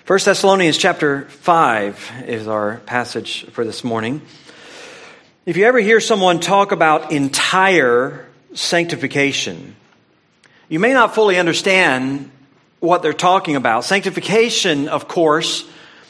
1 Thessalonians chapter 5 is our passage for this morning. If you ever hear someone talk about entire sanctification, you may not fully understand what they're talking about. Sanctification, of course,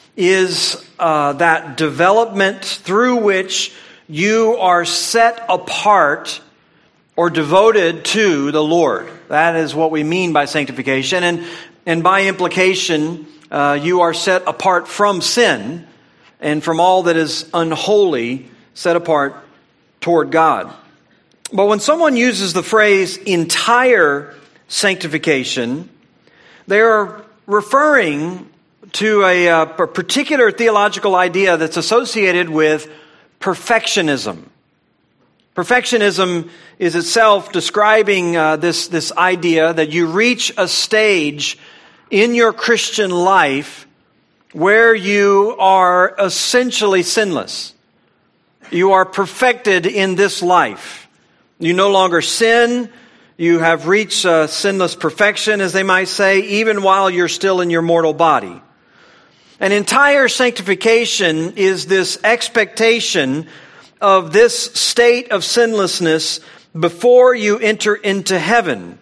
is that development through which you are set apart or devoted to the Lord. That is what we mean by sanctification. And by implication, you are set apart from sin and from all that is unholy, set apart toward God. But when someone uses the phrase entire sanctification, they are referring to a particular theological idea that's associated with perfectionism. Perfectionism is itself describing this idea that you reach a stage in your Christian life where you are essentially sinless. You are perfected in this life. You no longer sin. You have reached sinless perfection, as they might say, even while you're still in your mortal body. An entire sanctification is this expectation of this state of sinlessness before you enter into heaven.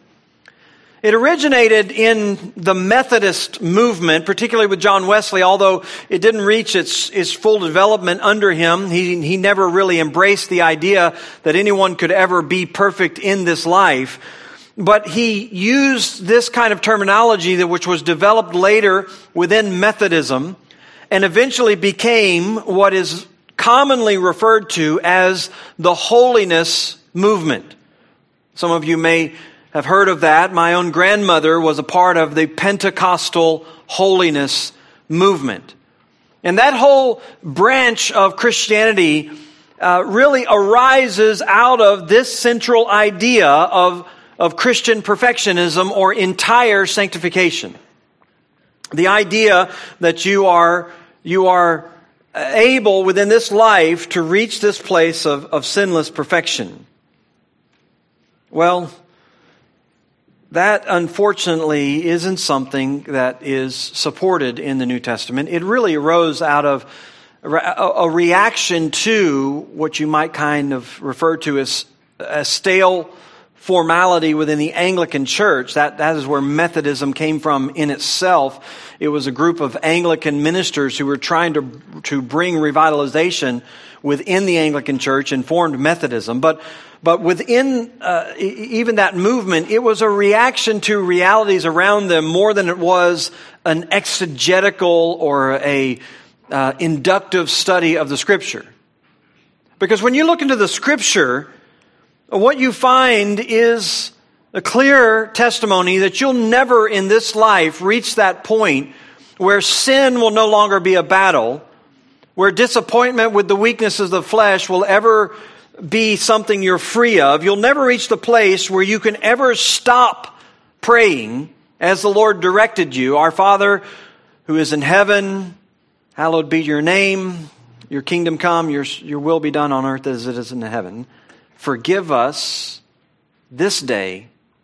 It originated in the Methodist movement, particularly with John Wesley, although it didn't reach its full development under him. He never really embraced the idea that anyone could ever be perfect in this life. But he used this kind of terminology which was developed later within Methodism and eventually became what is commonly referred to as the holiness movement. Some of you may have heard of that. My own grandmother was a part of the Pentecostal holiness movement. And that whole branch of Christianity really arises out of this central idea of Christian perfectionism or entire sanctification. The idea that you are able within this life to reach this place of sinless perfection. Well, that unfortunately isn't something that is supported in the New Testament. It really arose out of a reaction to what you might kind of refer to as a stale formality within the Anglican Church. That is where Methodism came from in itself. It was a group of Anglican ministers who were trying to bring revitalization within the Anglican Church and formed Methodism. But within even that movement, it was a reaction to realities around them more than it was an exegetical or a inductive study of the Scripture. Because when you look into the Scripture, what you find is a clear testimony that you'll never in this life reach that point where sin will no longer be a battle, where disappointment with the weaknesses of the flesh will ever be something you're free of. You'll never reach the place where you can ever stop praying as the Lord directed you. Our Father who is in heaven, hallowed be your name. Your kingdom come, your will be done on earth as it is in heaven. Forgive us this day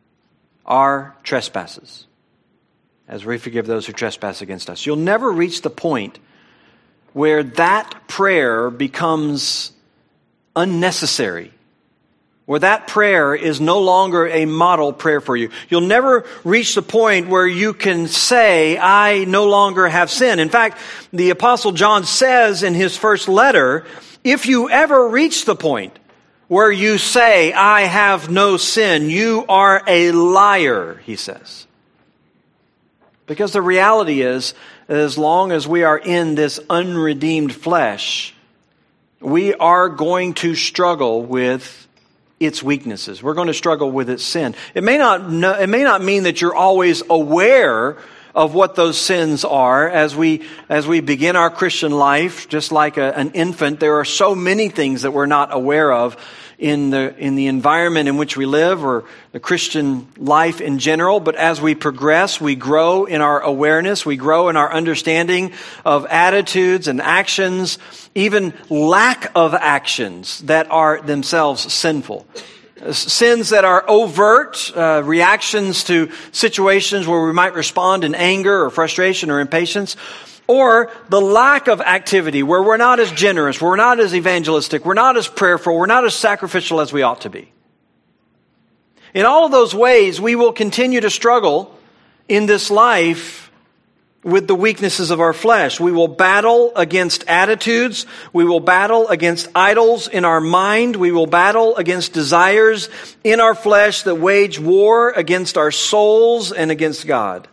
our trespasses, as we forgive those who trespass against us. You'll never reach the point where that prayer becomes unnecessary, where that prayer is no longer a model prayer for you. You'll never reach the point where you can say, I no longer have sin. In fact, the Apostle John says in his first letter, if you ever reach the point where you say, I have no sin, you are a liar, he says. Because the reality is, as long as we are in this unredeemed flesh, we are going to struggle with its weaknesses. We're going to struggle with its sin. It may not mean that you're always aware of what those sins are as we begin our Christian life. Just like an infant, there are so many things that we're not aware of in the environment in which we live or the Christian life in general. But as we progress, we grow in our awareness, we grow in our understanding of attitudes and actions, even lack of actions that are themselves sinful. sins that are overt, reactions to situations where we might respond in anger or frustration or impatience, or the lack of activity where we're not as generous, we're not as evangelistic, we're not as prayerful, we're not as sacrificial as we ought to be. In all of those ways, we will continue to struggle in this life with the weaknesses of our flesh. We will battle against attitudes. We will battle against idols in our mind. We will battle against desires in our flesh that wage war against our souls and against God.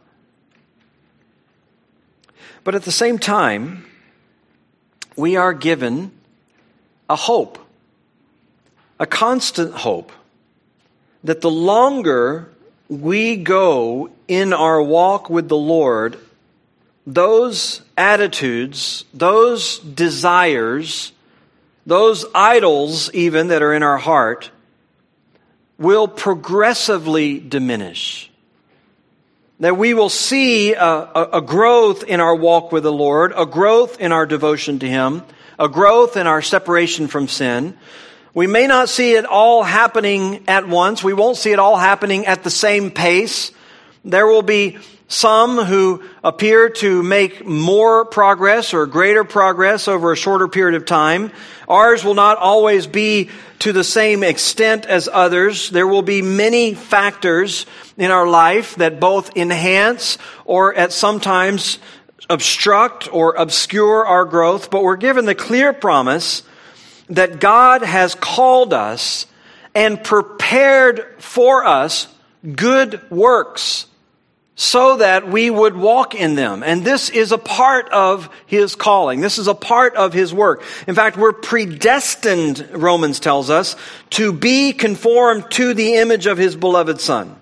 But at the same time, we are given a hope, a constant hope, that the longer we go in our walk with the Lord, those attitudes, those desires, those idols even that are in our heart will progressively diminish. That we will see a growth in our walk with the Lord, a growth in our devotion to Him, a growth in our separation from sin. We may not see it all happening at once. We won't see it all happening at the same pace. There will be some who appear to make more progress or greater progress over a shorter period of time. Ours will not always be to the same extent as others. There will be many factors in our life that both enhance or at sometimes obstruct or obscure our growth. But we're given the clear promise that God has called us and prepared for us good works, so that we would walk in them. And this is a part of His calling. This is a part of His work. In fact, we're predestined, Romans tells us, to be conformed to the image of His beloved Son.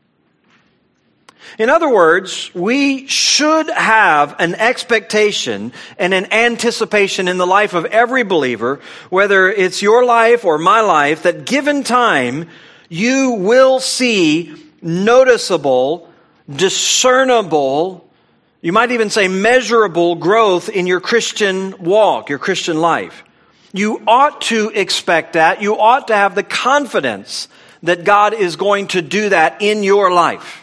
In other words, we should have an expectation and an anticipation in the life of every believer, whether it's your life or my life, that given time, you will see noticeable, discernible, you might even say measurable growth in your Christian walk, your Christian life. You ought to expect that. You ought to have the confidence that God is going to do that in your life.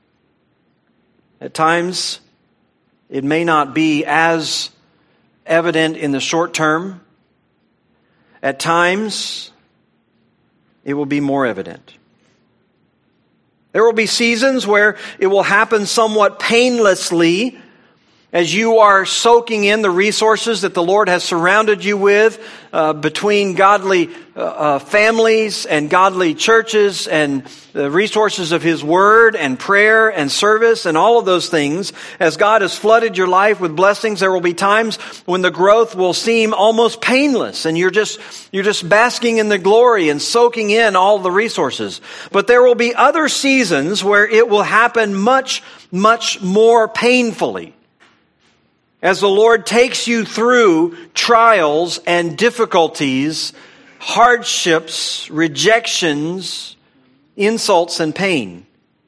At times, it may not be as evident in the short term. At times, it will be more evident. There will be seasons where it will happen somewhat painlessly as you are soaking in the resources that the Lord has surrounded you with between godly families and godly churches and the resources of His Word and prayer and service and all of those things. As God has flooded your life with blessings, there will be times when the growth will seem almost painless and you're just basking in the glory and soaking in all the resources. But there will be other seasons where it will happen much, much more painfully, as the Lord takes you through trials and difficulties, hardships, rejections, insults, and pain.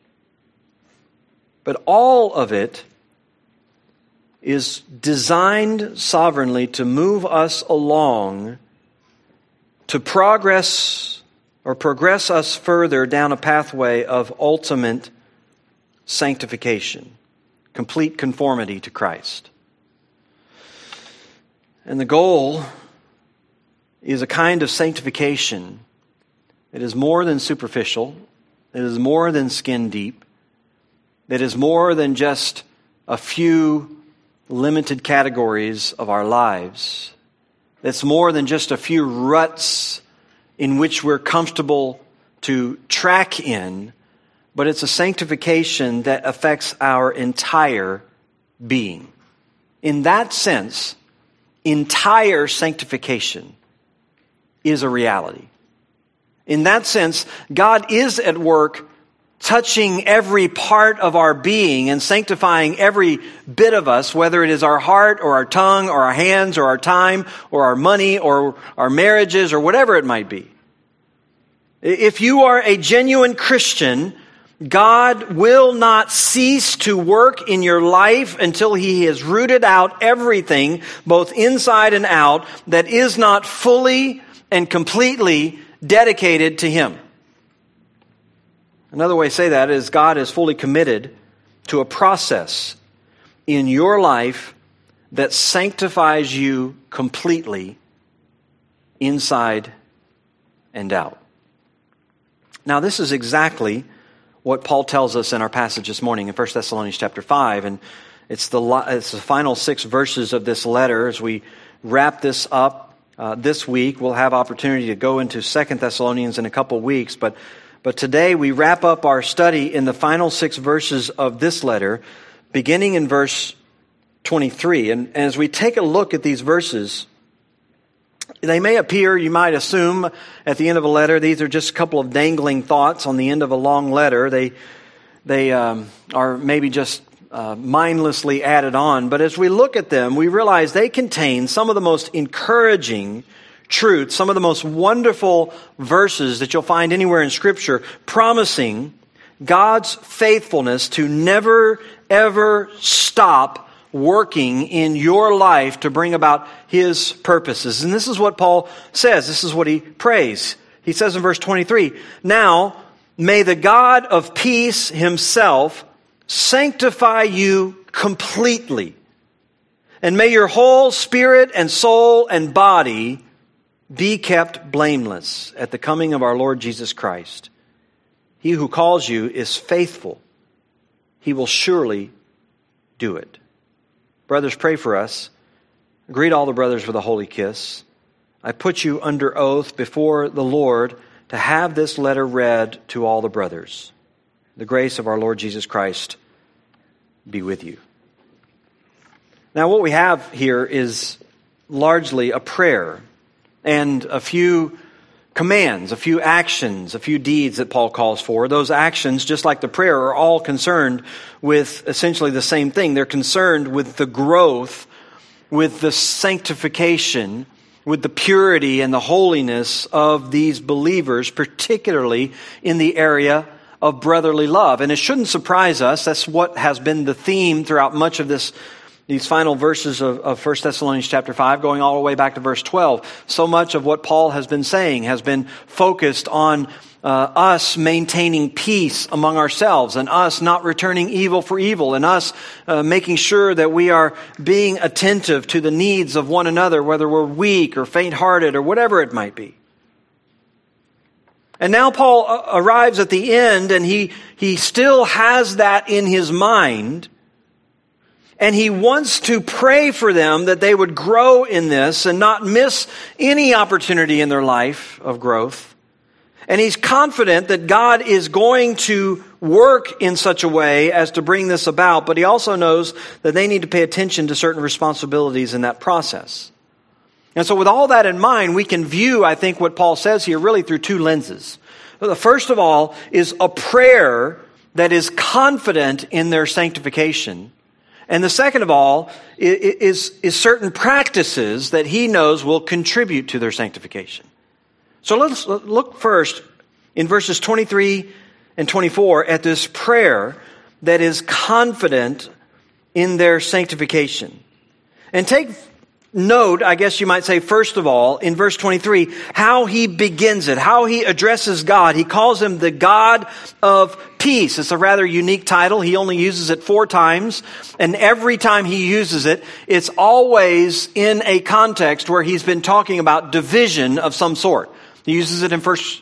But all of it is designed sovereignly to move us along, to progress us further down a pathway of ultimate sanctification, complete conformity to Christ. And the goal is a kind of sanctification that is more than superficial, that is more than skin deep, that is more than just a few limited categories of our lives, that's more than just a few ruts in which we're comfortable to track in, but it's a sanctification that affects our entire being. In that sense, entire sanctification is a reality. In that sense, God is at work touching every part of our being and sanctifying every bit of us, whether it is our heart or our tongue or our hands or our time or our money or our marriages or whatever it might be. If you are a genuine Christian, God will not cease to work in your life until He has rooted out everything, both inside and out, that is not fully and completely dedicated to Him. Another way to say that is God is fully committed to a process in your life that sanctifies you completely inside and out. Now, this is exactly what Paul tells us in our passage this morning in 1 Thessalonians chapter 5, and it's the final 6 verses of this letter. As we wrap this up this week, we'll have opportunity to go into 2 Thessalonians in a couple weeks, but today we wrap up our study in the final 6 verses of this letter, beginning in verse 23. And as we take a look at these verses, they may appear, you might assume, at the end of a letter, these are just a couple of dangling thoughts on the end of a long letter. They are maybe just mindlessly added on. But as we look at them, we realize they contain some of the most encouraging truths, some of the most wonderful verses that you'll find anywhere in Scripture, promising God's faithfulness to never, ever stop working in your life to bring about His purposes. And this is what Paul says. This is what he prays. He says in verse 23, "Now may the God of peace Himself sanctify you completely, and may your whole spirit and soul and body be kept blameless at the coming of our Lord Jesus Christ. He who calls you is faithful. He will surely do it." Brothers, pray for us. Greet all the brothers with a holy kiss. I put you under oath before the Lord to have this letter read to all the brothers. The grace of our Lord Jesus Christ be with you. Now, what we have here is largely a prayer and a few commands, a few actions, a few deeds that Paul calls for. Those actions, just like the prayer, are all concerned with essentially the same thing. They're concerned with the growth, with the sanctification, with the purity and the holiness of these believers, particularly in the area of brotherly love. And it shouldn't surprise us. That's what has been the theme throughout much of these final verses of 1 Thessalonians chapter 5, going all the way back to verse 12. So much of what Paul has been saying has been focused on us maintaining peace among ourselves, and us not returning evil for evil, and us making sure that we are being attentive to the needs of one another, whether we're weak or faint-hearted or whatever it might be. And now Paul arrives at the end, and he still has that in his mind. And he wants to pray for them that they would grow in this and not miss any opportunity in their life of growth. And he's confident that God is going to work in such a way as to bring this about, but he also knows that they need to pay attention to certain responsibilities in that process. And so with all that in mind, we can view, I think, what Paul says here really through two lenses. The first of all is a prayer that is confident in their sanctification. And the second of all is certain practices that he knows will contribute to their sanctification. So let's look first in verses 23 and 24 at this prayer that is confident in their sanctification. And take note, I guess you might say, first of all, in verse 23, how he begins it, how he addresses God. He calls him the God of peace. It's a rather unique title. He only uses it 4 times, and every time he uses it, it's always in a context where he's been talking about division of some sort. He uses it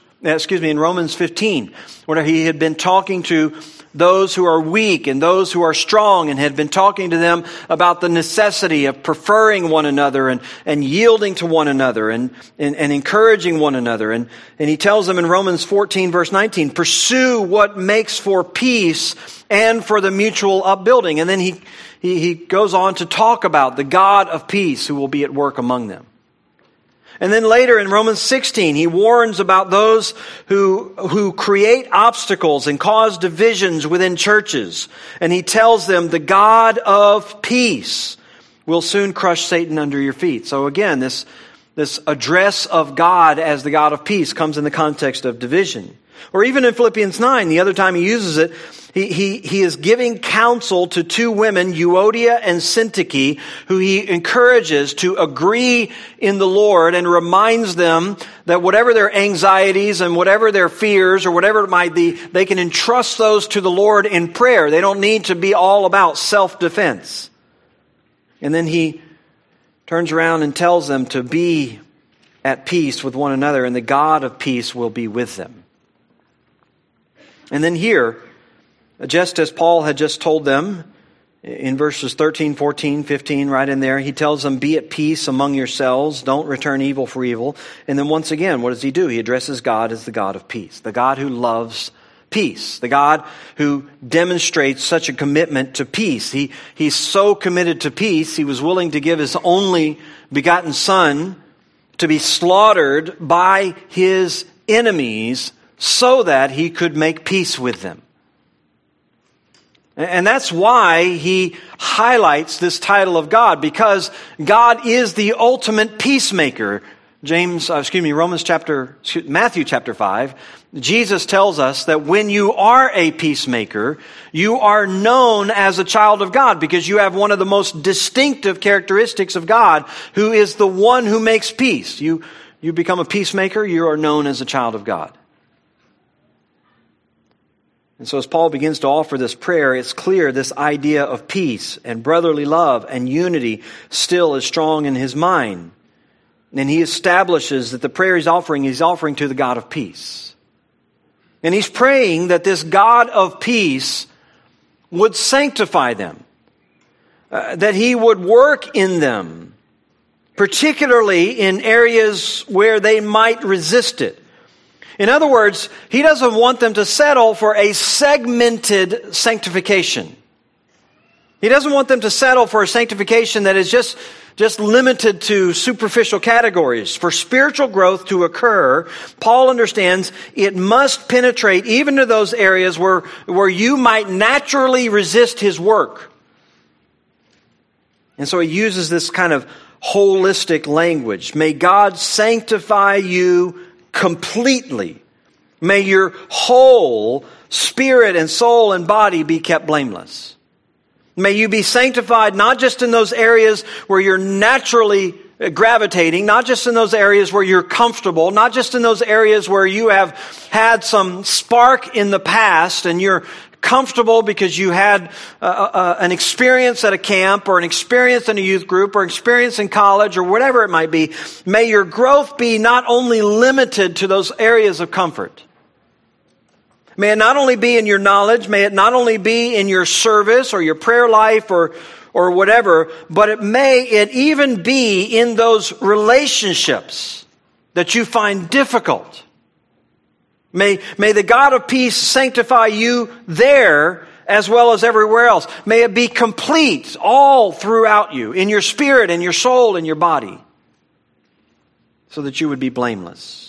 in Romans 15, where he had been talking to those who are weak and those who are strong, and had been talking to them about the necessity of preferring one another and yielding to one another and encouraging one another. And he tells them in Romans 14 verse 19, pursue what makes for peace and for the mutual upbuilding. And then he goes on to talk about the God of peace who will be at work among them. And then later in Romans 16, he warns about those who create obstacles and cause divisions within churches. And he tells them the God of peace will soon crush Satan under your feet. So again, this address of God as the God of peace comes in the context of division. Or even in Philippians 9, the other time he uses it, he is giving counsel to two women, Euodia and Syntyche, who he encourages to agree in the Lord and reminds them that whatever their anxieties and whatever their fears or whatever it might be, they can entrust those to the Lord in prayer. They don't need to be all about self-defense. And then he turns around and tells them to be at peace with one another, and the God of peace will be with them. And then here, just as Paul had just told them in verses 13, 14, 15, right in there, he tells them, be at peace among yourselves, don't return evil for evil. And then once again, what does he do? He addresses God as the God of peace, the God who loves peace, the God who demonstrates such a commitment to peace. He's so committed to peace, he was willing to give his only begotten Son to be slaughtered by his enemies so that he could make peace with them. And that's why he highlights this title of God, because God is the ultimate peacemaker. Matthew chapter 5, Jesus tells us that when you are a peacemaker, you are known as a child of God because you have one of the most distinctive characteristics of God, who is the one who makes peace. You become a peacemaker, you are known as a child of God. And so as Paul begins to offer this prayer, it's clear this idea of peace and brotherly love and unity still is strong in his mind. And he establishes that the prayer he's offering to the God of peace. And he's praying that this God of peace would sanctify them, that he would work in them, particularly in areas where they might resist it. In other words, he doesn't want them to settle for a segmented sanctification. He doesn't want them to settle for a sanctification that is just limited to superficial categories. For spiritual growth to occur, Paul understands it must penetrate even to those areas where you might naturally resist his work. And so he uses this kind of holistic language. May God sanctify you completely. May your whole spirit and soul and body be kept blameless. May you be sanctified not just in those areas where you're naturally gravitating, not just in those areas where you're comfortable, not just in those areas where you have had some spark in the past and you're comfortable because you had an experience at a camp or an experience in a youth group or experience in college or whatever it might be. May your growth be not only limited to those areas of comfort. May it not only be in your knowledge, may it not only be in your service or your prayer life or whatever, but may it even be in those relationships that you find difficult. May the God of peace sanctify you there as well as everywhere else. May it be complete all throughout you, in your spirit, in your soul, in your body, so that you would be blameless.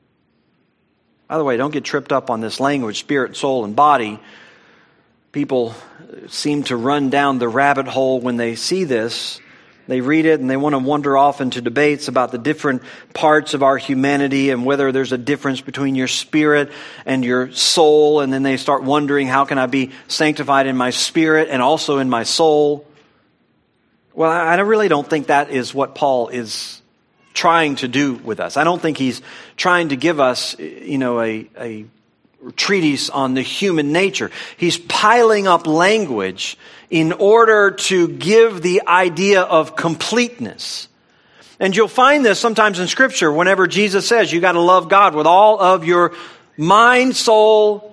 By the way, don't get tripped up on this language, spirit, soul, and body. People seem to run down the rabbit hole when they see this. They read it and they want to wander off into debates about the different parts of our humanity and whether there's a difference between your spirit and your soul. And then they start wondering, how can I be sanctified in my spirit and also in my soul? Well, I really don't think that is what Paul is trying to do with us. I don't think he's trying to give us, a treatise on the human nature. He's piling up language in order to give the idea of completeness. And you'll find this sometimes in Scripture whenever Jesus says you got to love God with all of your mind, soul,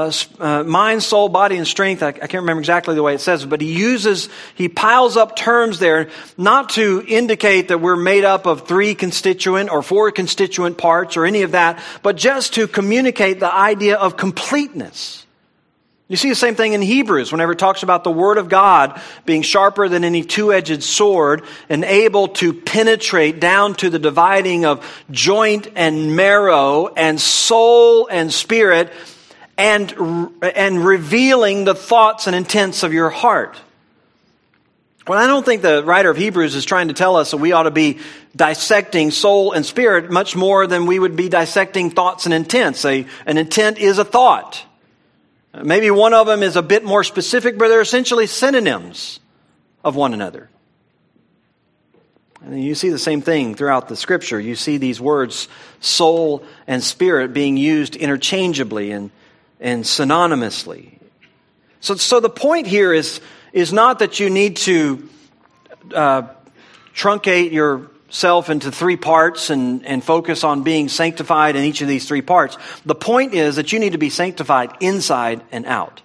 body, and strength. I can't remember exactly the way it says it, but he piles up terms there not to indicate that we're made up of 3 constituent or 4 constituent parts or any of that, but just to communicate the idea of completeness. You see the same thing in Hebrews whenever it talks about the Word of God being sharper than any two-edged sword and able to penetrate down to the dividing of joint and marrow and soul and spirit, and revealing the thoughts and intents of your heart. Well, I don't think the writer of Hebrews is trying to tell us that we ought to be dissecting soul and spirit much more than we would be dissecting thoughts and intents. An intent is a thought. Maybe one of them is a bit more specific, but they're essentially synonyms of one another. And you see the same thing throughout the Scripture. You see these words, soul and spirit, being used interchangeably and synonymously. So the point here is not that you need to truncate yourself into three parts and focus on being sanctified in each of these three parts. The point is that you need to be sanctified inside and out.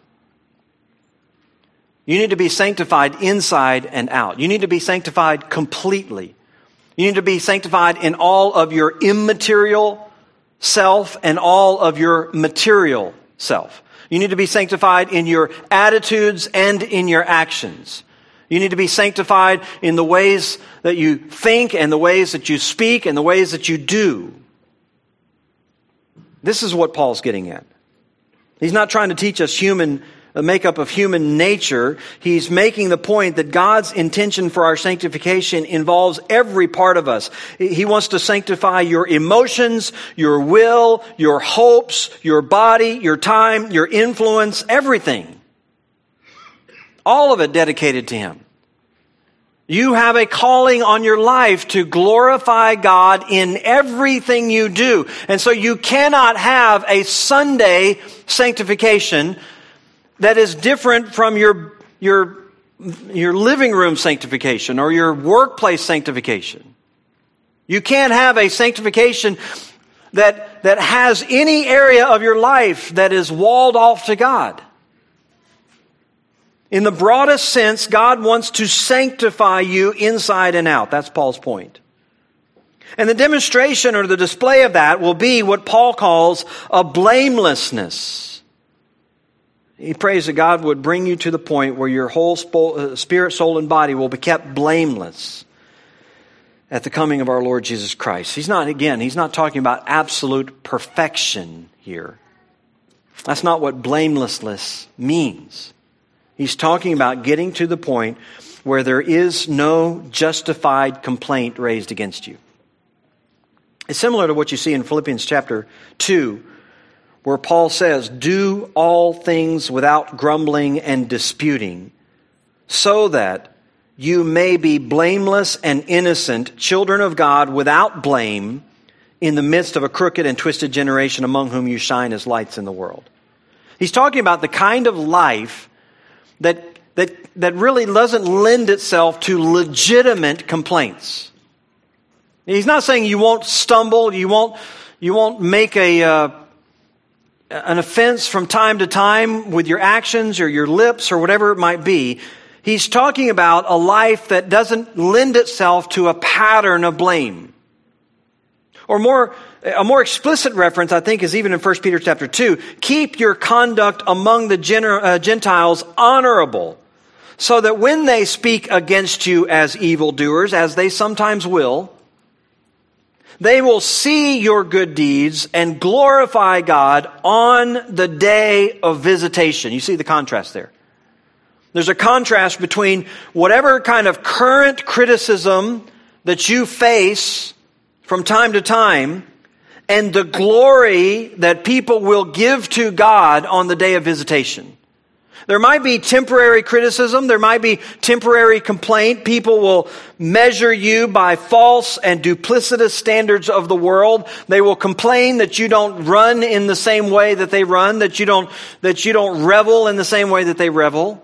You need to be sanctified inside and out. You need to be sanctified completely. You need to be sanctified in all of your immaterial self and all of your material self. You need to be sanctified in your attitudes and in your actions. You need to be sanctified in the ways that you think and the ways that you speak and the ways that you do. This is what Paul's getting at. He's not trying to teach us the makeup of human nature. He's making the point that God's intention for our sanctification involves every part of us. He wants to sanctify your emotions, your will, your hopes, your body, your time, your influence, everything. All of it dedicated to Him. You have a calling on your life to glorify God in everything you do. And so you cannot have a Sunday sanctification that is different from your living room sanctification or your workplace sanctification. You can't have a sanctification that has any area of your life that is walled off to God. In the broadest sense, God wants to sanctify you inside and out. That's Paul's point. And the demonstration or the display of that will be what Paul calls a blamelessness. He prays that God would bring you to the point where your whole spirit, soul, and body will be kept blameless at the coming of our Lord Jesus Christ. He's not talking about absolute perfection here. That's not what blamelessness means. He's talking about getting to the point where there is no justified complaint raised against you. It's similar to what you see in Philippians chapter 2, where Paul says, "Do all things without grumbling and disputing, so that you may be blameless and innocent, children of God without blame, in the midst of a crooked and twisted generation among whom you shine as lights in the world." He's talking about the kind of life that really doesn't lend itself to legitimate complaints. He's not saying you won't stumble, you won't make an offense from time to time with your actions or your lips or whatever it might be. He's talking about a life that doesn't lend itself to a pattern of blame. Or a more explicit reference, I think, is even in 1 Peter chapter 2. Keep your conduct among the Gentiles honorable, so that when they speak against you as evildoers, as they sometimes will, they will see your good deeds and glorify God on the day of visitation. You see the contrast there. There's a contrast between whatever kind of current criticism that you face from time to time and the glory that people will give to God on the day of visitation. There might be temporary criticism. There might be temporary complaint. People will measure you by false and duplicitous standards of the world. They will complain that you don't run in the same way that they run, that you don't revel in the same way that they revel.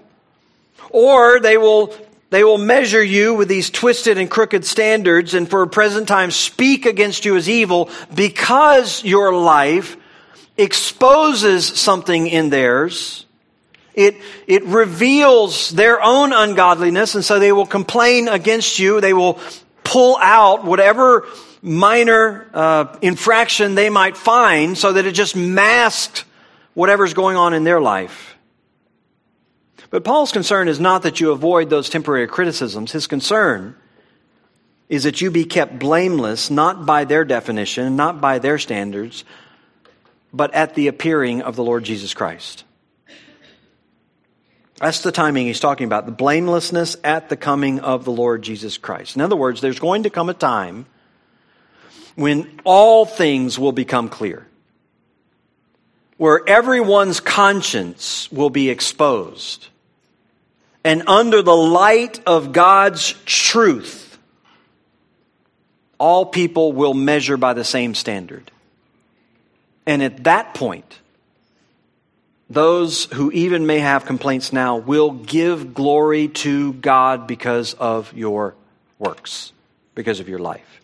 Or they will measure you with these twisted and crooked standards and for a present time speak against you as evil because your life exposes something in theirs. It reveals their own ungodliness, and so they will complain against you. They will pull out whatever minor infraction they might find so that it just masks whatever's going on in their life. But Paul's concern is not that you avoid those temporary criticisms. His concern is that you be kept blameless, not by their definition, not by their standards, but at the appearing of the Lord Jesus Christ. That's the timing he's talking about, the blamelessness at the coming of the Lord Jesus Christ. In other words, there's going to come a time when all things will become clear, where everyone's conscience will be exposed. And under the light of God's truth, all people will measure by the same standard. And at that point, those who even may have complaints now will give glory to God because of your works, because of your life.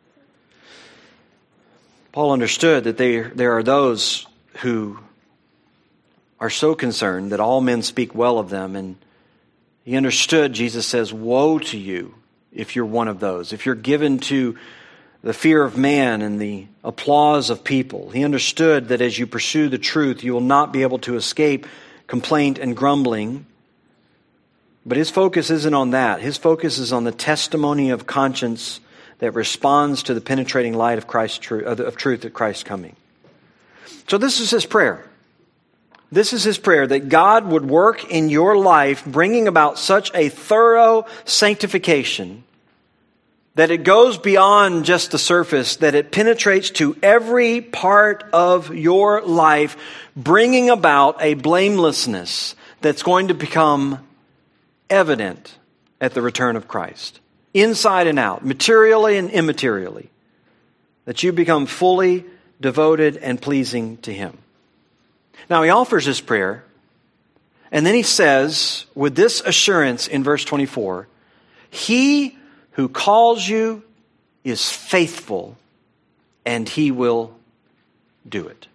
Paul understood that there are those who are so concerned that all men speak well of them, and he understood, Jesus says, woe to you if you're one of those, if you're given to the fear of man and the applause of people. He understood that as you pursue the truth, you will not be able to escape complaint and grumbling. But his focus isn't on that. His focus is on the testimony of conscience that responds to the penetrating light of Christ's truth at Christ's coming. So this is his prayer. This is his prayer, that God would work in your life, bringing about such a thorough sanctification that it goes beyond just the surface, that it penetrates to every part of your life, bringing about a blamelessness that's going to become evident at the return of Christ, inside and out, materially and immaterially, that you become fully devoted and pleasing to him. Now he offers this prayer, and then he says, with this assurance in verse 24, he who calls you is faithful, and he will do it.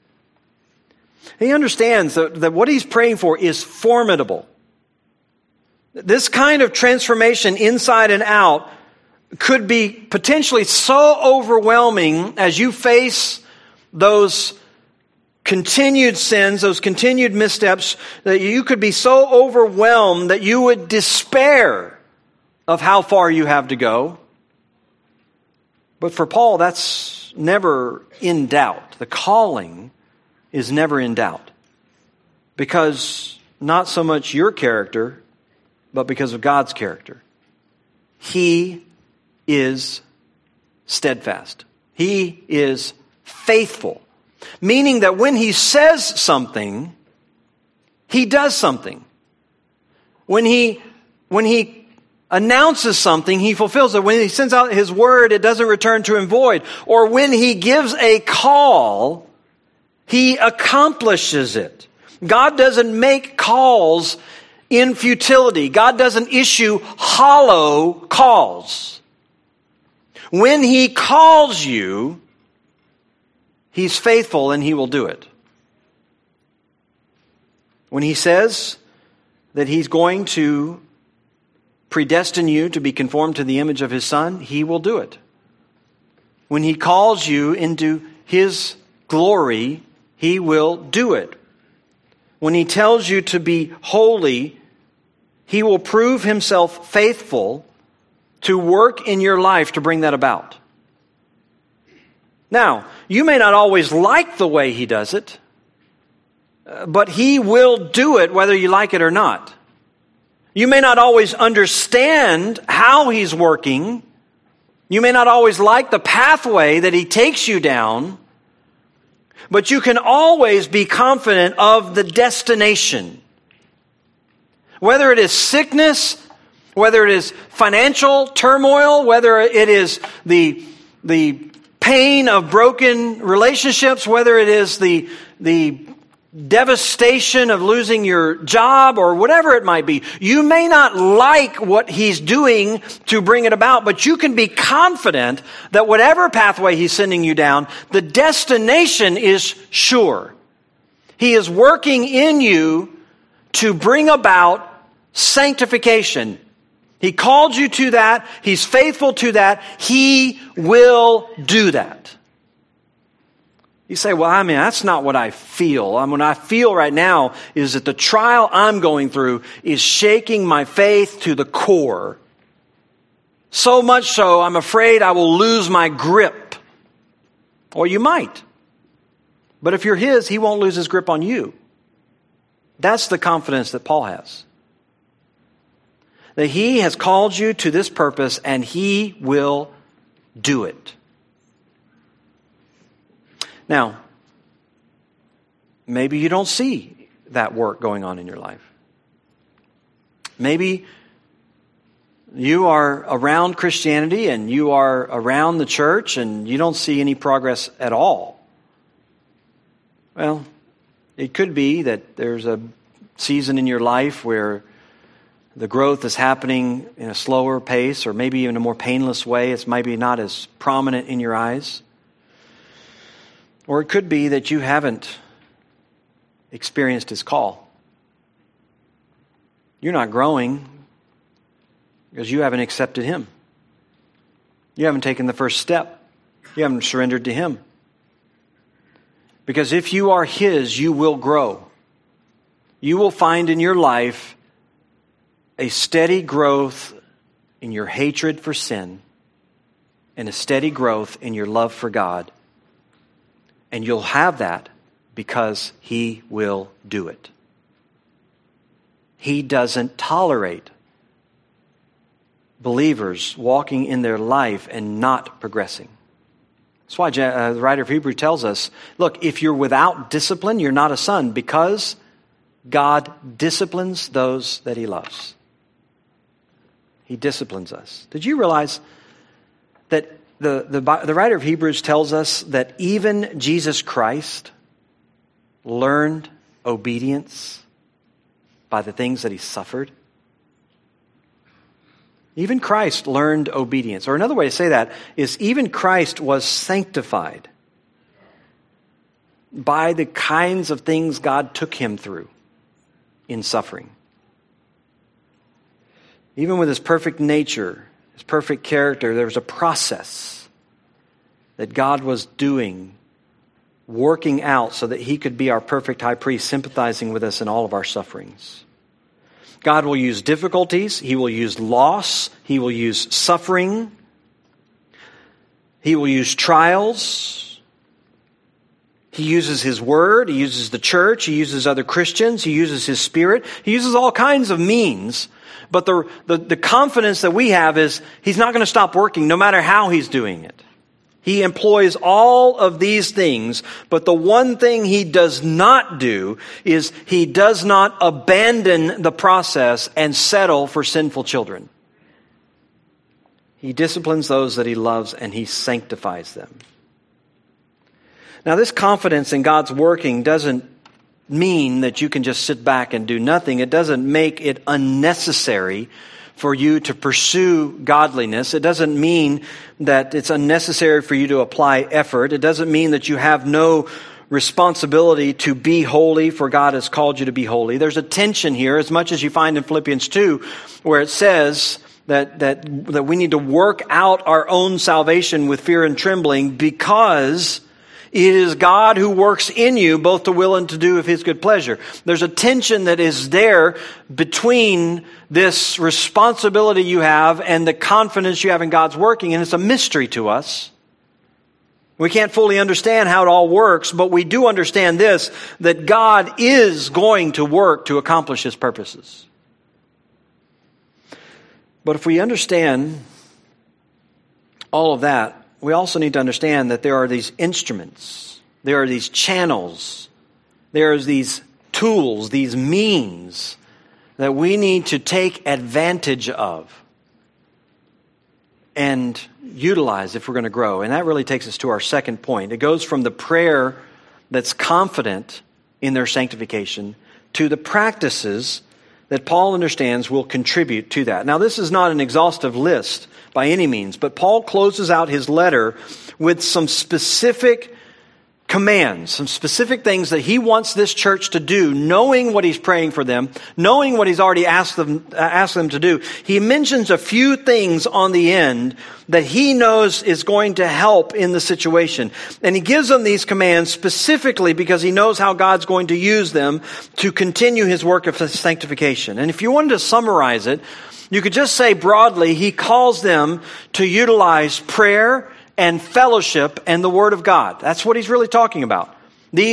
He understands that what he's praying for is formidable. This kind of transformation inside and out could be potentially so overwhelming as you face those continued sins, those continued missteps, that you could be so overwhelmed that you would despair of how far you have to go. But for Paul, that's never in doubt. The calling is never in doubt. Because not so much your character, but because of God's character. He is steadfast. He is faithful. Meaning that when he says something, he does something. When he announces something, he fulfills it. When he sends out his word, it doesn't return to him void. Or when he gives a call, he accomplishes it. God doesn't make calls in futility. God doesn't issue hollow calls. When he calls you, he's faithful and he will do it. When he says that he's going to predestine you to be conformed to the image of his Son, he will do it. When he calls you into his glory, he will do it. When he tells you to be holy, he will prove himself faithful to work in your life to bring that about. Now, you may not always like the way he does it, but he will do it whether you like it or not. You may not always understand how he's working. You may not always like the pathway that he takes you down, but you can always be confident of the destination. Whether it is sickness, whether it is financial turmoil, whether it is the pain of broken relationships, whether it is the devastation of losing your job or whatever it might be. You may not like what he's doing to bring it about, but you can be confident that whatever pathway he's sending you down, the destination is sure. He is working in you to bring about sanctification. He called you to that. He's faithful to that. He will do that. You say, well, I mean, that's not what I feel. What I feel right now is that the trial I'm going through is shaking my faith to the core. So much so, I'm afraid I will lose my grip. Or you might. But if you're his, he won't lose his grip on you. That's the confidence that Paul has. That he has called you to this purpose and he will do it. Now, maybe you don't see that work going on in your life. Maybe you are around Christianity and you are around the church and you don't see any progress at all. Well, it could be that there's a season in your life where the growth is happening in a slower pace or maybe in a more painless way. It's maybe not as prominent in your eyes. Or it could be that you haven't experienced His call. You're not growing because you haven't accepted Him. You haven't taken the first step. You haven't surrendered to Him. Because if you are His, you will grow. You will find in your life a steady growth in your hatred for sin and a steady growth in your love for God. And you'll have that because He will do it. He doesn't tolerate believers walking in their life and not progressing. That's why the writer of Hebrews tells us, look, if you're without discipline, you're not a son, because God disciplines those that He loves. He disciplines us. Did you realize that the writer of Hebrews tells us that even Jesus Christ learned obedience by the things that He suffered? Even Christ learned obedience. Or another way to say that is even Christ was sanctified by the kinds of things God took Him through in suffering. Even with His perfect nature, His perfect character, there was a process that God was doing, working out so that He could be our perfect high priest, sympathizing with us in all of our sufferings. God will use difficulties. He will use loss. He will use suffering. He will use trials. He uses His word. He uses the church. He uses other Christians. He uses His Spirit. He uses all kinds of means. But the confidence that we have is He's not going to stop working no matter how He's doing it. He employs all of these things, but the one thing He does not do is He does not abandon the process and settle for sinful children. He disciplines those that He loves and He sanctifies them. Now, this confidence in God's working doesn't mean that you can just sit back and do nothing. It doesn't make it unnecessary for you to pursue godliness. It doesn't mean that it's unnecessary for you to apply effort. It doesn't mean that you have no responsibility to be holy, for God has called you to be holy. There's a tension here, as much as you find in Philippians 2, where it says that we need to work out our own salvation with fear and trembling, because it is God who works in you both to will and to do of His good pleasure. There's a tension that is there between this responsibility you have and the confidence you have in God's working, and it's a mystery to us. We can't fully understand how it all works, but we do understand this, that God is going to work to accomplish His purposes. But if we understand all of that, we also need to understand that there are these instruments, there are these channels, there are these tools, these means that we need to take advantage of and utilize if we're going to grow. And that really takes us to our second point. It goes from the prayer that's confident in their sanctification to the practices that Paul understands will contribute to that. Now, this is not an exhaustive list by any means, but Paul closes out his letter with some specific commands, some specific things that he wants this church to do, knowing what he's praying for them, knowing what he's already asked them to do. He mentions a few things on the end that he knows is going to help in the situation. And he gives them these commands specifically because he knows how God's going to use them to continue His work of sanctification. And if you wanted to summarize it, you could just say broadly, he calls them to utilize prayer and fellowship and the Word of God. That's what he's really talking about. These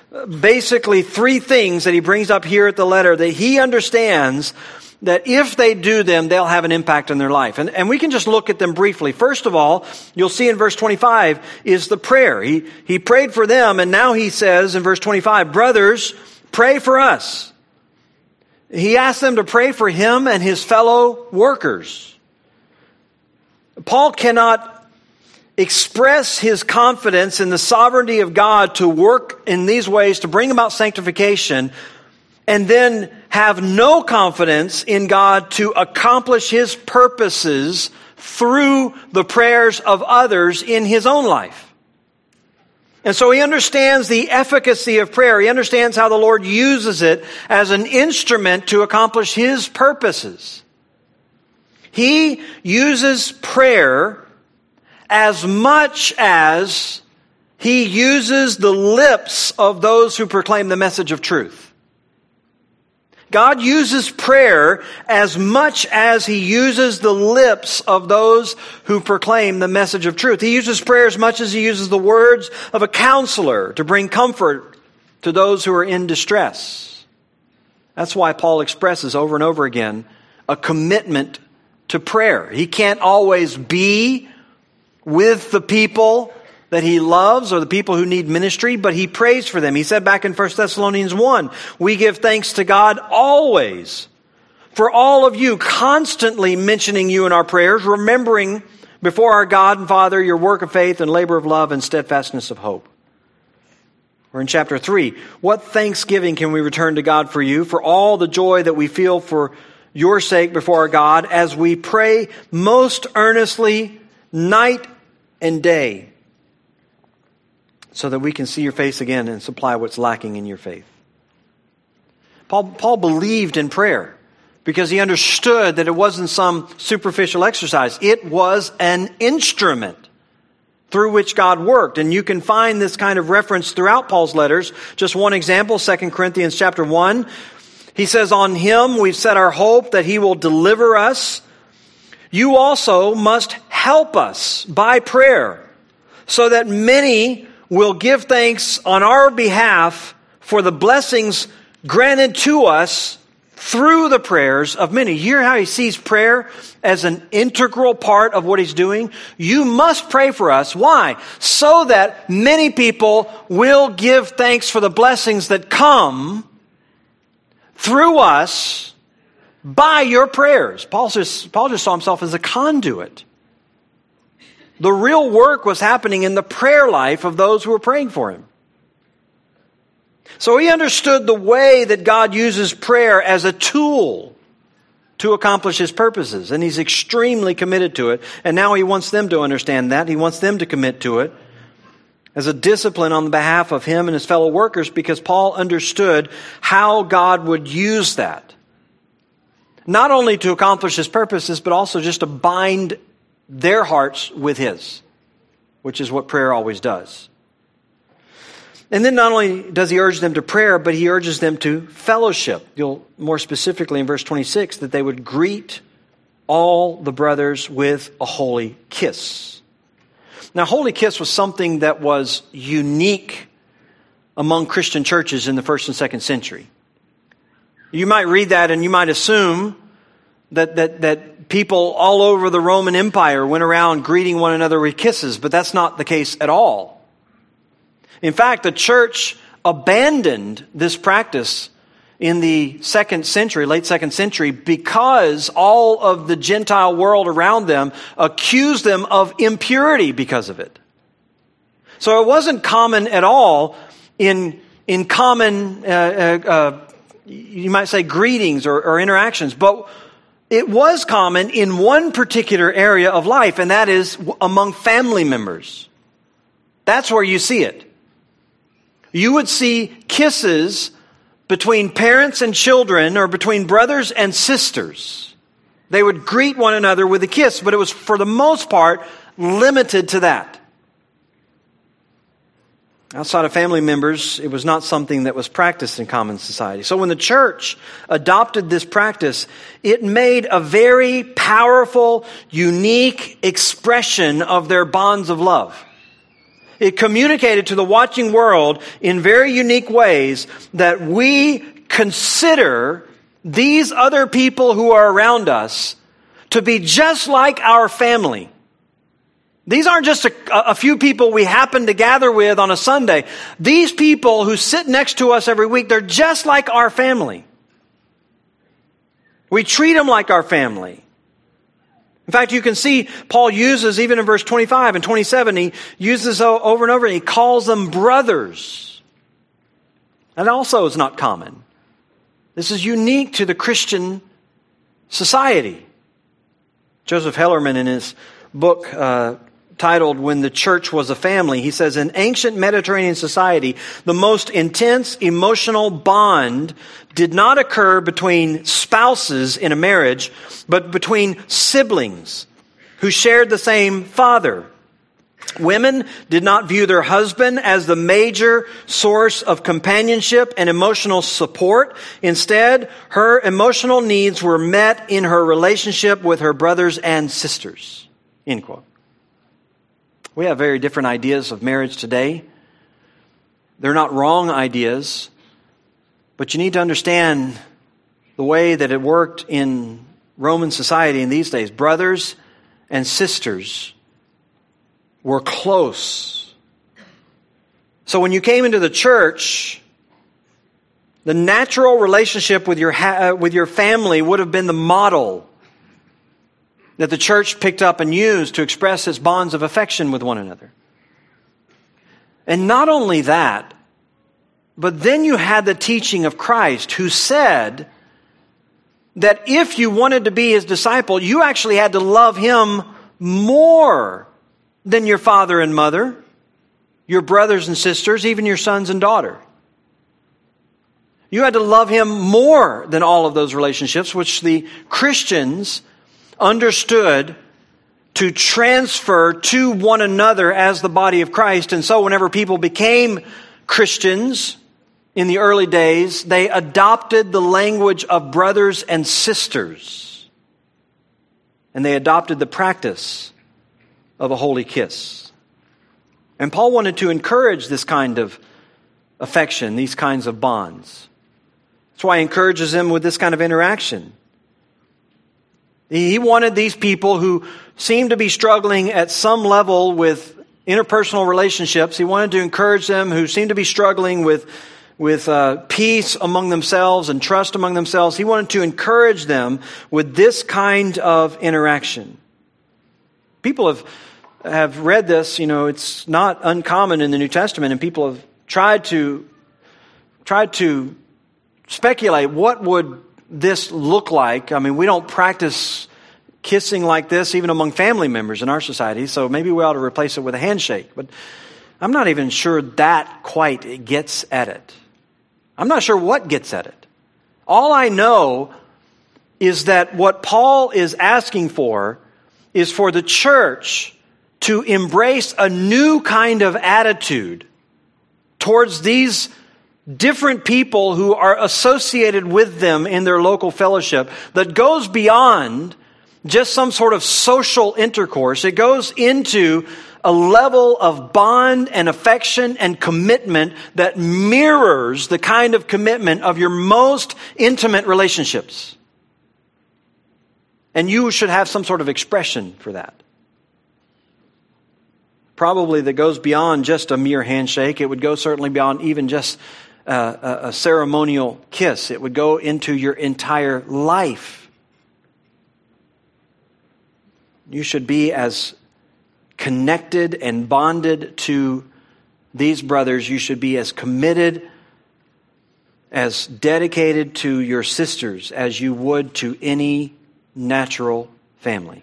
basically three things that he brings up here at the letter that he understands that if they do them, they'll have an impact on their life. And we can just look at them briefly. First of all, you'll see in verse 25 is the prayer. He prayed for them, and now he says in verse 25, brothers, pray for us. He asked them to pray for him and his fellow workers. Paul cannot express his confidence in the sovereignty of God to work in these ways to bring about sanctification and then have no confidence in God to accomplish his purposes through the prayers of others in his own life. And so he understands the efficacy of prayer. He understands how the Lord uses it as an instrument to accomplish his purposes. He uses prayer as much as he uses the lips of those who proclaim the message of truth. God uses prayer as much as he uses the lips of those who proclaim the message of truth. He uses prayer as much as he uses the words of a counselor to bring comfort to those who are in distress. That's why Paul expresses over and over again a commitment to prayer. He can't always be with the people that he loves or the people who need ministry, but he prays for them. He said back in 1 Thessalonians 1, we give thanks to God always for all of you, constantly mentioning you in our prayers, remembering before our God and Father your work of faith and labor of love and steadfastness of hope. Or in chapter 3, what thanksgiving can we return to God for you, for all the joy that we feel for your sake before our God, as we pray most earnestly night and day, so that we can see your face again and supply what's lacking in your faith. Paul believed in prayer because he understood that it wasn't some superficial exercise. It was an instrument through which God worked. And you can find this kind of reference throughout Paul's letters. Just one example, 2 Corinthians chapter 1. He says, on him we've set our hope that he will deliver us. You also must help us by prayer, so that many will give thanks on our behalf for the blessings granted to us through the prayers of many. You hear how he sees prayer as an integral part of what he's doing? You must pray for us. Why? So that many people will give thanks for the blessings that come through us by your prayers. Paul just saw himself as a conduit. The real work was happening in the prayer life of those who were praying for him. So he understood the way that God uses prayer as a tool to accomplish his purposes. And he's extremely committed to it. And now he wants them to understand that. He wants them to commit to it as a discipline on behalf of him and his fellow workers, because Paul understood how God would use that. Not only to accomplish his purposes, but also just to bind their hearts with his, which is what prayer always does. And then not only does he urge them to prayer, but he urges them to fellowship. You'll more specifically in verse 26 that they would greet all the brothers with a holy kiss. Now, holy kiss was something that was unique among Christian churches in the 1st and 2nd century. You might read that and you might assume that people all over the Roman Empire went around greeting one another with kisses, but that's not the case at all. In fact, the church abandoned this practice in the 2nd century, late 2nd century, because all of the Gentile world around them accused them of impurity because of it. So it wasn't common at all in common, you might say, greetings or interactions, but it was common in one particular area of life, and that is among family members. That's where you see it. You would see kisses between parents and children, or between brothers and sisters. They would greet one another with a kiss, but it was for the most part limited to that. Outside of family members, it was not something that was practiced in common society. So when the church adopted this practice, it made a very powerful, unique expression of their bonds of love. It communicated to the watching world in very unique ways that we consider these other people who are around us to be just like our family. These aren't just a few people we happen to gather with on a Sunday. These people who sit next to us every week, they're just like our family. We treat them like our family. In fact, you can see Paul uses, even in verse 25 and 27, he uses over and over, and he calls them brothers. That also is not common. This is unique to the Christian society. Joseph Hellerman, in his book titled When the Church Was a Family, he says, in ancient Mediterranean society, the most intense emotional bond did not occur between spouses in a marriage, but between siblings who shared the same father. Women did not view their husband as the major source of companionship and emotional support. Instead, her emotional needs were met in her relationship with her brothers and sisters. End quote. We have very different ideas of marriage today. They're not wrong ideas, but you need to understand the way that it worked in Roman society in these days. Brothers and sisters were close. So when you came into the church, the natural relationship with your family would have been the model that the church picked up and used to express its bonds of affection with one another. And not only that, but then you had the teaching of Christ, who said that if you wanted to be His disciple, you actually had to love Him more than your father and mother, your brothers and sisters, even your sons and daughter. You had to love Him more than all of those relationships, which the Christians understood to transfer to one another as the body of Christ. And so whenever people became Christians in the early days, they adopted the language of brothers and sisters. And they adopted the practice of a holy kiss. And Paul wanted to encourage this kind of affection, these kinds of bonds. That's why he encourages them with this kind of interaction. He wanted these people who seemed to be struggling at some level with interpersonal relationships. He wanted to encourage them who seemed to be struggling with peace among themselves and trust among themselves. He wanted to encourage them with this kind of interaction. People have read this. You know, it's not uncommon in the New Testament, and people have tried to speculate what would this look like. I mean, we don't practice kissing like this even among family members in our society, so maybe we ought to replace it with a handshake. But I'm not even sure that quite gets at it. I'm not sure what gets at it. All I know is that what Paul is asking for is for the church to embrace a new kind of attitude towards these different people who are associated with them in their local fellowship that goes beyond just some sort of social intercourse. It goes into a level of bond and affection and commitment that mirrors the kind of commitment of your most intimate relationships. And you should have some sort of expression for that. Probably that goes beyond just a mere handshake. It would go certainly beyond even just a ceremonial kiss. It would go into your entire life. You should be as connected and bonded to these brothers. You should be as committed, as dedicated to your sisters as you would to any natural family.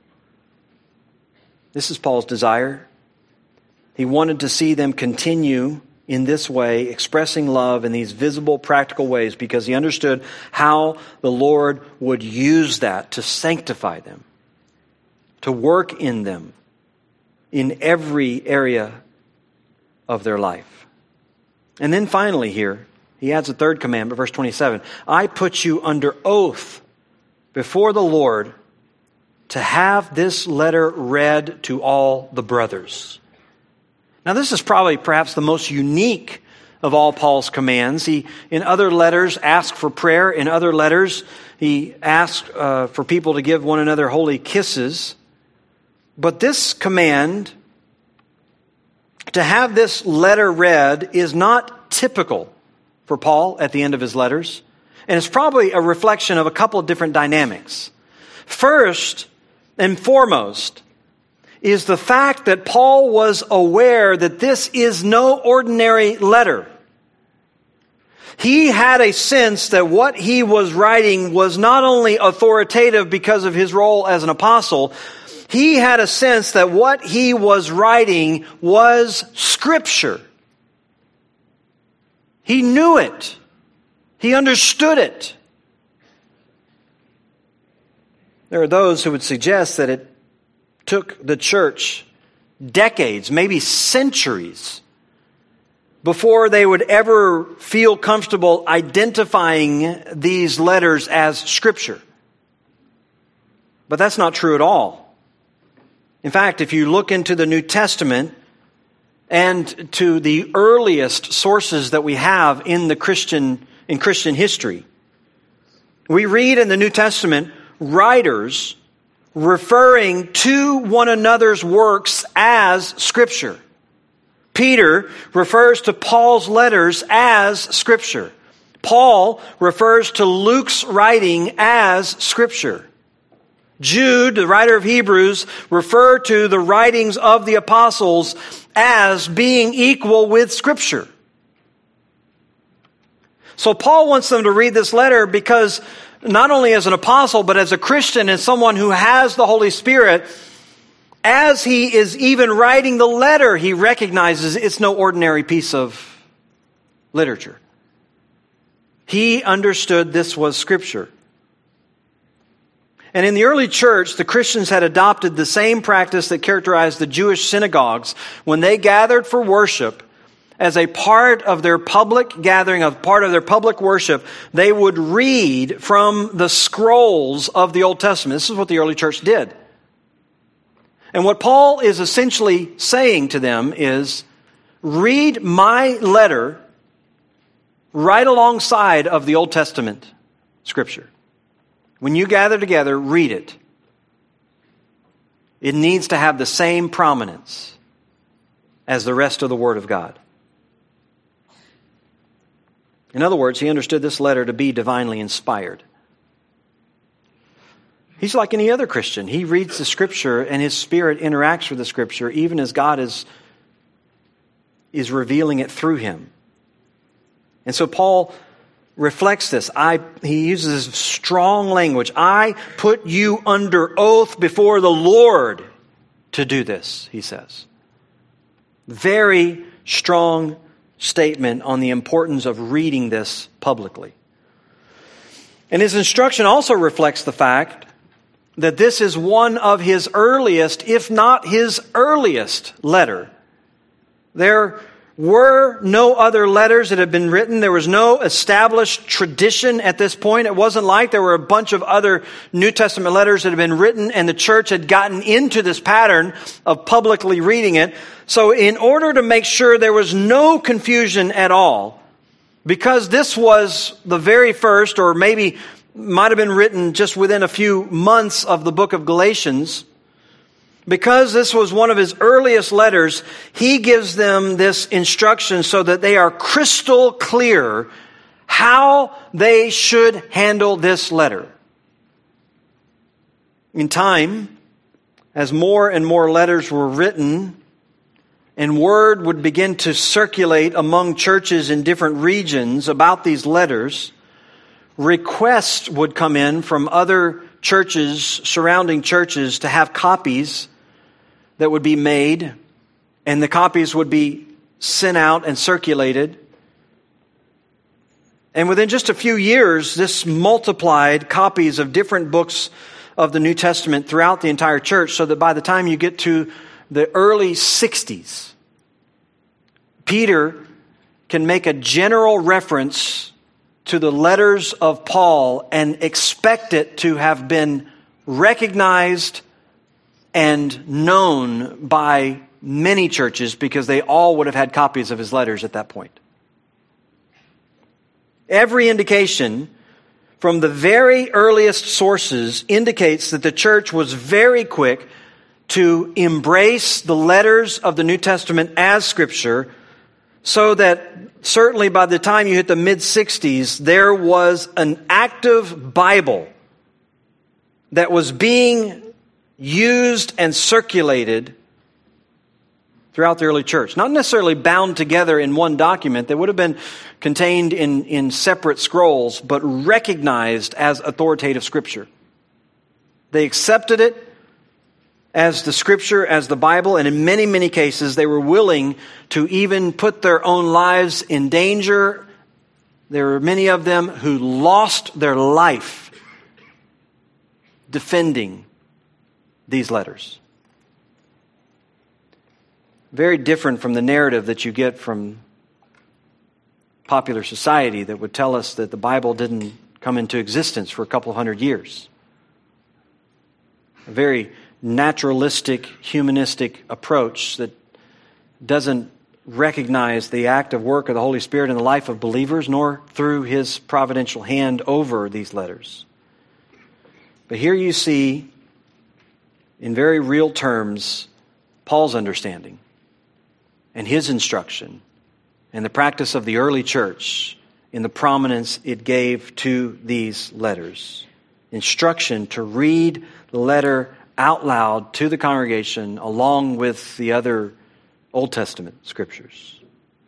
This is Paul's desire. He wanted to see them continue in this way, expressing love in these visible, practical ways, because he understood how the Lord would use that to sanctify them, to work in them in every area of their life. And then finally here, he adds a third commandment, verse 27. I put you under oath before the Lord to have this letter read to all the brothers. Now, this is probably perhaps the most unique of all Paul's commands. He, in other letters, asks for prayer. In other letters, he asks for people to give one another holy kisses. But this command, to have this letter read, is not typical for Paul at the end of his letters. And it's probably a reflection of a couple of different dynamics. First and foremost is the fact that Paul was aware that this is no ordinary letter. He had a sense that what he was writing was not only authoritative because of his role as an apostle, he had a sense that what he was writing was Scripture. He knew it. He understood it. There are those who would suggest that it took the church decades, maybe centuries, before they would ever feel comfortable identifying these letters as Scripture. But that's not true at all. In fact, if you look into the New Testament and to the earliest sources that we have in Christian history, we read in the New Testament writers referring to one another's works as Scripture. Peter refers to Paul's letters as Scripture. Paul refers to Luke's writing as Scripture. Jude, the writer of Hebrews, referred to the writings of the apostles as being equal with Scripture. So Paul wants them to read this letter because not only as an apostle, but as a Christian and someone who has the Holy Spirit, as he is even writing the letter, he recognizes it's no ordinary piece of literature. He understood this was Scripture. And in the early church, the Christians had adopted the same practice that characterized the Jewish synagogues. When they gathered for worship, as a part of their public gathering, a part of their public worship, they would read from the scrolls of the Old Testament. This is what the early church did. And what Paul is essentially saying to them is, read my letter right alongside of the Old Testament Scripture. When you gather together, read it. It needs to have the same prominence as the rest of the Word of God. In other words, he understood this letter to be divinely inspired. He's like any other Christian. He reads the Scripture and his spirit interacts with the Scripture even as God is revealing it through him. And so Paul reflects this. He uses strong language. I put you under oath before the Lord to do this, he says. Very strong statement on the importance of reading this publicly. And his instruction also reflects the fact that this is one of his earliest, if not his earliest, letter. There were no other letters that had been written. There was no established tradition at this point. It wasn't like there were a bunch of other New Testament letters that had been written and the church had gotten into this pattern of publicly reading it. So in order to make sure there was no confusion at all, because this was the very first, or maybe might have been written just within a few months of the book of Galatians, because this was one of his earliest letters, he gives them this instruction so that they are crystal clear how they should handle this letter. In time, as more and more letters were written and word would begin to circulate among churches in different regions about these letters, requests would come in from other churches, surrounding churches, to have copies that would be made, and the copies would be sent out and circulated. And within just a few years, this multiplied copies of different books of the New Testament throughout the entire church, so that by the time you get to the early 60s, Peter can make a general reference to the letters of Paul and expect it to have been recognized and known by many churches because they all would have had copies of his letters at that point. Every indication from the very earliest sources indicates that the church was very quick to embrace the letters of the New Testament as Scripture, so that certainly by the time you hit the mid-60s, there was an active Bible that was being used and circulated throughout the early church. Not necessarily bound together in one document. They would have been contained in separate scrolls, but recognized as authoritative Scripture. They accepted it as the Scripture, as the Bible, and in many, many cases, they were willing to even put their own lives in danger. There were many of them who lost their life defending these letters. Very different from the narrative that you get from popular society that would tell us that the Bible didn't come into existence for a couple hundred years. A very naturalistic, humanistic approach that doesn't recognize the active work of the Holy Spirit in the life of believers, nor through His providential hand over these letters. But here you see, in very real terms, Paul's understanding and his instruction and the practice of the early church in the prominence it gave to these letters. Instruction to read the letter out loud to the congregation along with the other Old Testament scriptures.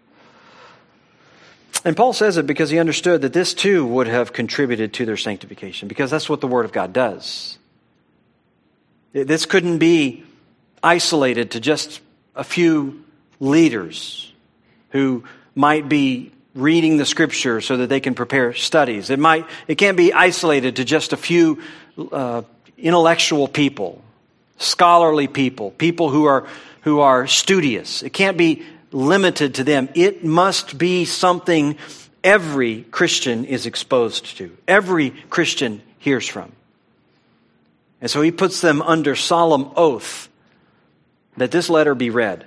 And Paul says it because he understood that this too would have contributed to their sanctification, because that's what the Word of God does. This couldn't be isolated to just a few leaders who might be reading the Scripture so that they can prepare studies. It can't be isolated to just a few intellectual people, scholarly people, people who are studious. It can't be limited to them. It must be something every Christian is exposed to, every Christian hears from. And so he puts them under solemn oath that this letter be read,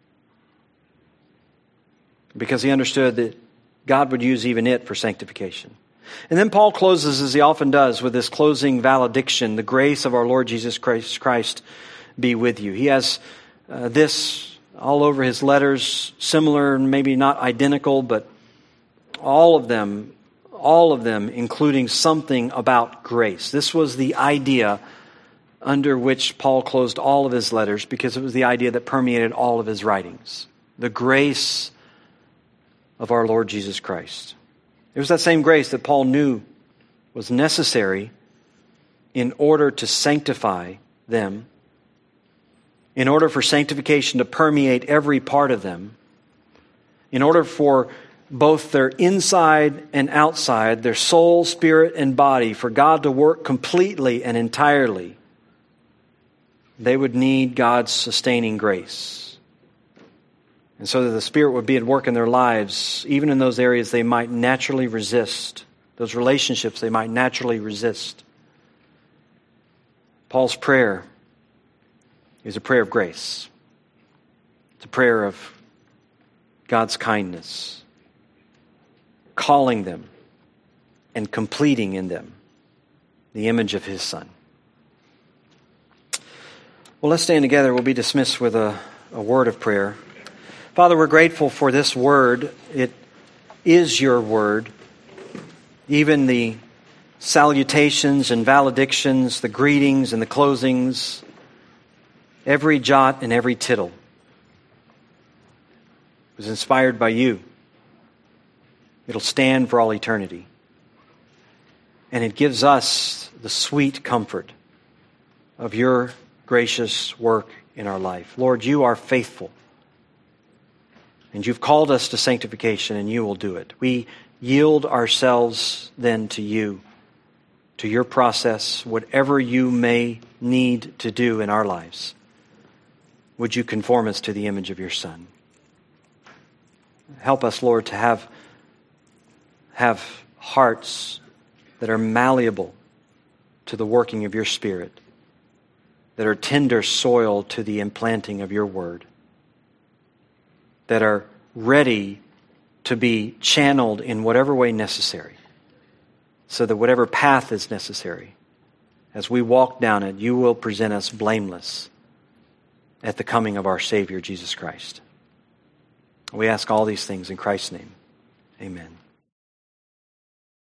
because he understood that God would use even it for sanctification. And then Paul closes, as he often does, with this closing valediction: the grace of our Lord Jesus Christ be with you. He has this all over his letters, similar, maybe not identical, but all of them including something about grace. This was the idea under which Paul closed all of his letters, because it was the idea that permeated all of his writings. The grace of our Lord Jesus Christ. It was that same grace that Paul knew was necessary in order to sanctify them, in order for sanctification to permeate every part of them, in order for both their inside and outside, their soul, spirit, and body, for God to work completely and entirely. They would need God's sustaining grace. And so that the Spirit would be at work in their lives, even in those areas they might naturally resist, those relationships they might naturally resist. Paul's prayer is a prayer of grace. It's a prayer of God's kindness, calling them and completing in them the image of His Son. Well, let's stand together. We'll be dismissed with a word of prayer. Father, we're grateful for this word. It is your word. Even the salutations and valedictions, the greetings and the closings, every jot and every tittle was inspired by you. It'll stand for all eternity. And it gives us the sweet comfort of your gracious work in our life. Lord, you are faithful. And you've called us to sanctification, and you will do it. We yield ourselves then to you, to your process, whatever you may need to do in our lives. Would you conform us to the image of your Son? Help us, Lord, to have hearts that are malleable to the working of your Spirit, that are tender soil to the implanting of your word. that are ready to be channeled in whatever way necessary, so that whatever path is necessary, as we walk down it, you will present us blameless at the coming of our Savior, Jesus Christ. We ask all these things in Christ's name. Amen.